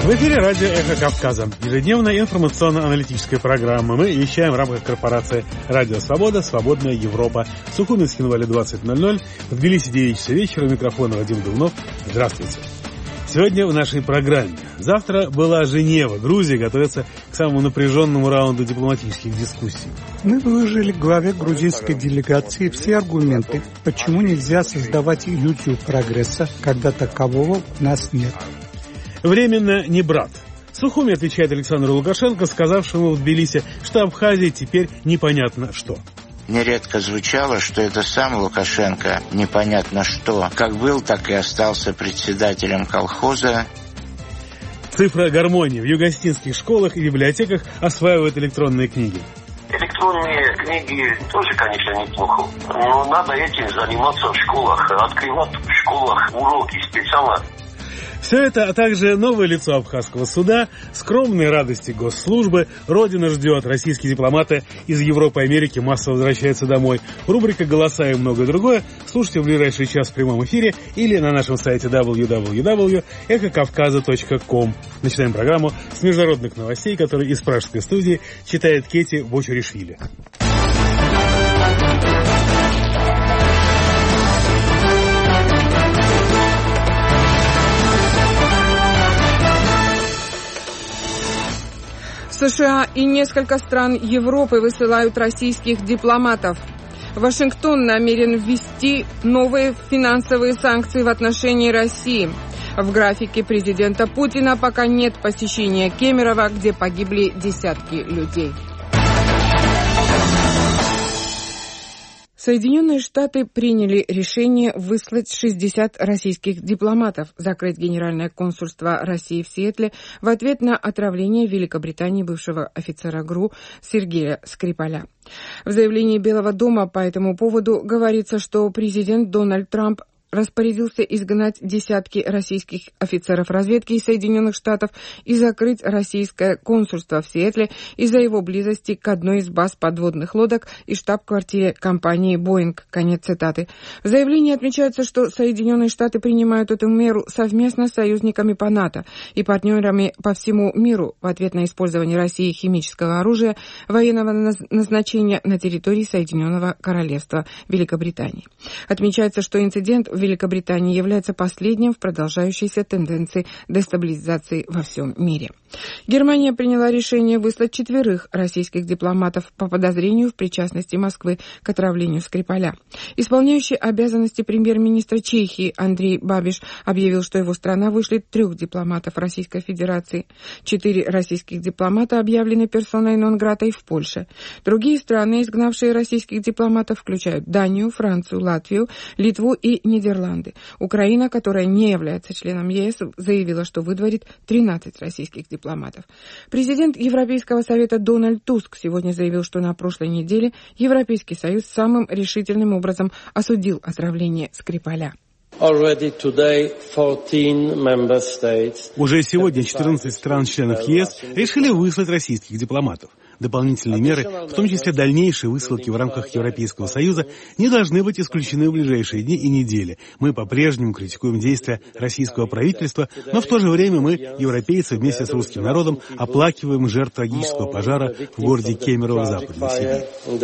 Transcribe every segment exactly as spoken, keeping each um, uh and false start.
В эфире радио «Эхо Кавказа». Ежедневная информационно-аналитическая программа. Мы вещаем в рамках корпорации «Радио Свобода», «Свободная Европа». Сухуми, Схинвали, двадцать ноль ноль. В Тбилиси, девять часов вечера. У микрофона Вадим Дубнов. Здравствуйте. Сегодня в нашей программе. Завтра была Женева. Грузия готовится к самому напряженному раунду дипломатических дискуссий. Мы выложили главе грузинской делегации все аргументы, почему нельзя создавать иллюзию прогресса, когда такового у нас нет. Временно не брат. Сухуми отвечает Александру Лукашенко, сказавшему в Тбилиси, что Абхазия теперь непонятно что. Нередко звучало, что это сам Лукашенко непонятно что, как был, так и остался председателем колхоза. Цифра гармонии. В югостинских школах и библиотеках осваивают электронные книги. Электронные книги тоже, конечно, неплохо, но надо этим заниматься в школах, открывать в школах уроки специально. Все это, а также новое лицо абхазского суда, скромные радости госслужбы, Родина ждет, российские дипломаты из Европы и Америки массово возвращаются домой. Рубрика «Голоса» и многое другое слушайте в ближайший час в прямом эфире или на нашем сайте дабл ю дабл ю дабл ю точка эхо кавказа точка ком. Начинаем программу с международных новостей, которые из пражской студии читает Кети Бочуришвили. США и несколько стран Европы высылают российских дипломатов. Вашингтон намерен ввести новые финансовые санкции в отношении России. В графике президента Путина пока нет посещения Кемерово, где погибли десятки людей. Соединенные Штаты приняли решение выслать шестьдесят российских дипломатов, закрыть Генеральное консульство России в Сиэтле в ответ на отравление в Великобритании бывшего офицера ГРУ Сергея Скрипаля. В заявлении Белого дома по этому поводу говорится, что президент Дональд Трамп распорядился изгнать десятки российских офицеров разведки из Соединенных Штатов и закрыть российское консульство в Сиэтле из-за его близости к одной из баз подводных лодок и штаб-квартире компании «Боинг». Конец цитаты. В заявлении отмечается, что Соединенные Штаты принимают эту меру совместно с союзниками по НАТО и партнерами по всему миру в ответ на использование России химического оружия военного назначения на территории Соединенного Королевства Великобритании. Отмечается, что инцидент в Великобритании является последним в продолжающейся тенденции дестабилизации во всем мире. Германия приняла решение выслать четверых российских дипломатов по подозрению в причастности Москвы к отравлению Скрипаля. Исполняющий обязанности премьер-министра Чехии Андрей Бабиш объявил, что его страна вышлет трех дипломатов Российской Федерации. Четыре российских дипломата объявлены персоной нон-гратой в Польше. Другие страны, изгнавшие российских дипломатов, включают Данию, Францию, Латвию, Литву и Нидерланды. Украина, которая не является членом ЕС, заявила, что выдворит тринадцать российских дипломатов. Президент Европейского совета Дональд Туск сегодня заявил, что на прошлой неделе Европейский союз самым решительным образом осудил отравление Скрипаля. Уже сегодня четырнадцать стран-членов ЕС решили выслать российских дипломатов. Дополнительные меры, в том числе дальнейшие высылки в рамках Европейского Союза, не должны быть исключены в ближайшие дни и недели. Мы по-прежнему критикуем действия российского правительства, но в то же время мы, европейцы, вместе с русским народом, оплакиваем жертв трагического пожара в городе Кемерово в Западной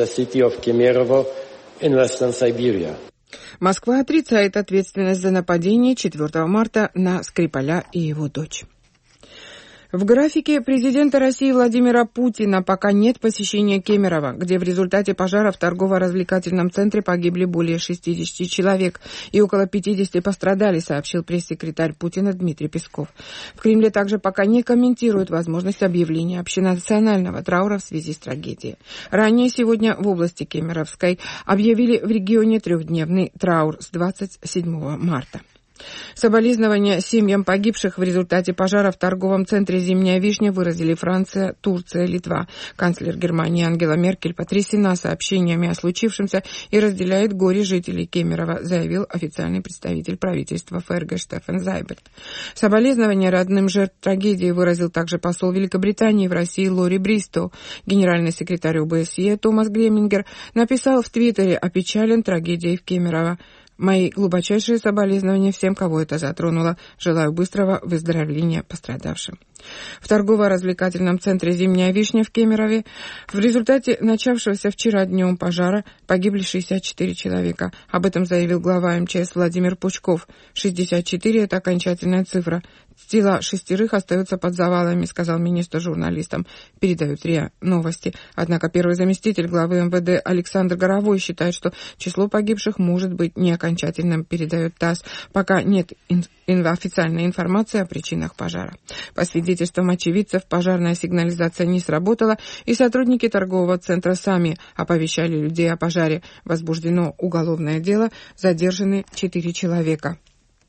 Сибири. Москва отрицает ответственность за нападение четвёртого марта на Скрипаля и его дочь. В графике президента России Владимира Путина пока нет посещения Кемерово, где в результате пожара в торгово-развлекательном центре погибли более шестидесяти человек и около пятидесяти пострадали, сообщил пресс-секретарь Путина Дмитрий Песков. В Кремле также пока не комментируют возможность объявления общенационального траура в связи с трагедией. Ранее сегодня в области Кемеровской объявили в регионе трехдневный траур с двадцать седьмого марта. Соболезнования семьям погибших в результате пожара в торговом центре «Зимняя вишня» выразили Франция, Турция, Литва. Канцлер Германии Ангела Меркель потрясена сообщениями о случившемся и разделяет горе жителей Кемерово, заявил официальный представитель правительства ФРГ Штефан Зайберт. Соболезнования родным жертв трагедии выразил также посол Великобритании в России Лори Бристоу. Генеральный секретарь ОБСЕ Томас Гремингер написал в Твиттере: «Опечален трагедией в Кемерово. Мои глубочайшие соболезнования всем, кого это затронуло. Желаю быстрого выздоровления пострадавшим. В торгово-развлекательном центре «Зимняя вишня» в Кемерове в результате начавшегося вчера днем пожара погибли шестьдесят четыре человека. Об этом заявил глава эм че эс Владимир Пучков. шестьдесят четыре – это окончательная цифра. Тела шестерых остаются под завалами, сказал министр журналистам. Передают РИА Новости. Однако первый заместитель главы эм вэ дэ Александр Горовой считает, что число погибших может быть не окончательным, передает ТАСС. Пока нет ин- ин- официальной информации о причинах пожара. По свидетельствам очевидцев, пожарная сигнализация не сработала, и сотрудники торгового центра сами оповещали людей о пожаре. Возбуждено уголовное дело, задержаны четыре человека.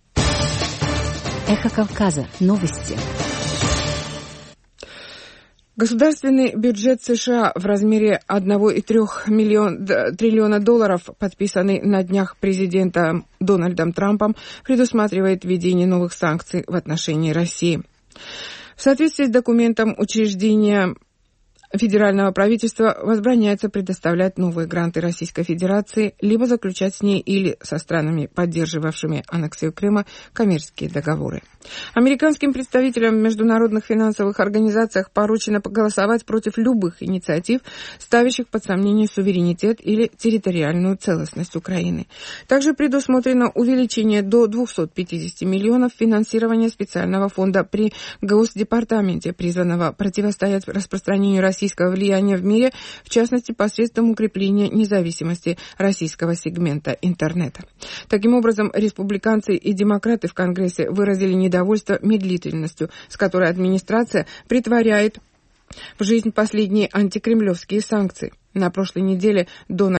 Эхо Кавказа. Новости. Государственный бюджет США в размере одного целых трёх триллиона долларов, подписанный на днях президентом Дональдом Трампом, предусматривает введение новых санкций в отношении России. В соответствии с документом учреждения федерального правительства возбраняется предоставлять новые гранты Российской Федерации, либо заключать с ней или со странами, поддерживавшими аннексию Крыма, коммерческие договоры. Американским представителям в международных финансовых организациях поручено проголосовать против любых инициатив, ставящих под сомнение суверенитет или территориальную целостность Украины. Также предусмотрено увеличение до двухсот пятидесяти миллионов финансирования специального фонда при Госдепартаменте, призванного противостоять распространению России российского влияния в мире, в частности, посредством укрепления независимости российского сегмента интернета. Таким образом, республиканцы и демократы в Конгрессе выразили недовольство медлительностью, с которой администрация претворяет в жизнь последние антикремлевские санкции. На прошлой неделе Дональд